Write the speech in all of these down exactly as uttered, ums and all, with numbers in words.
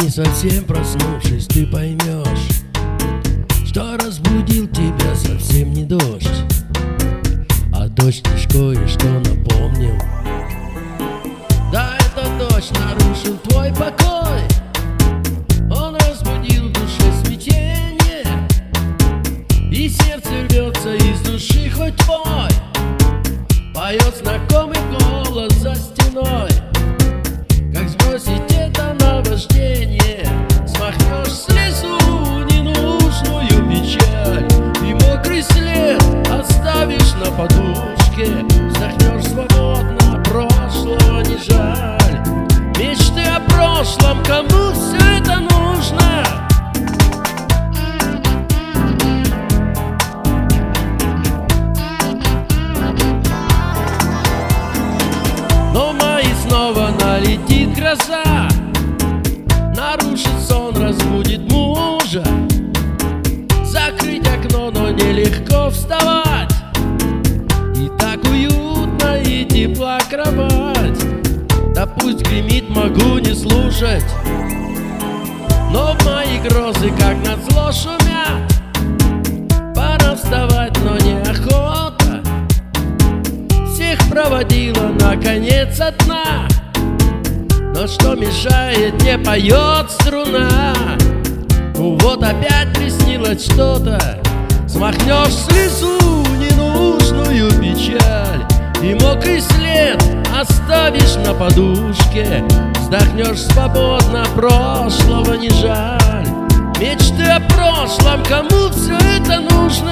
не совсем проснувшись, ты поймешь, что разбудил тебя совсем не дождь, а дождь лишь кое-что напомнил. Да, это дождь нарушил твой покой, он разбудил в душе смятение, и сердце рвется из души хоть твой, поет знакомый голос за стеной. Как сбросить это наваждение? Смахнешь слезу ненужную печаль, и мокрый след оставишь на подушке. Вздохнешь свободно, прошлого не жаль. Мечты о прошлом, кому все это нужно? Но в мае снова налетит гроза, нарушит сон, разбудит мужа. Закрыть окно, но нелегко вставать, и так уютно и тепла кровать. Да пусть гремит, могу не слушать, но в мои грозы как назло шумят. Пора вставать, но неохота, всех проводила наконец от дна. Но что мешает, не поет струна. Ну вот опять приснилось что-то, смахнешь слезу ненужную печаль, и мокрый след оставишь на подушке. Вздохнешь свободно, прошлого не жаль. Мечты о прошлом, кому все это нужно?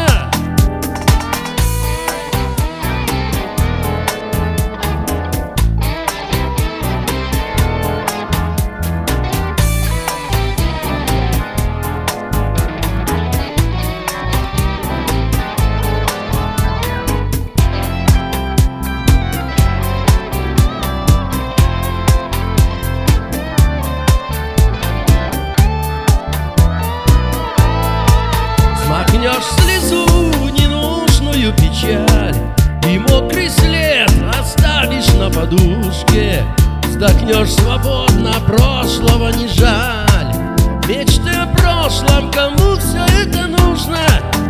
Смахнешь слезу ненужную печаль, и мокрый след оставишь на подушке. Вздохнешь свободно, прошлого не жаль. Мечты о прошлом, кому все это нужно?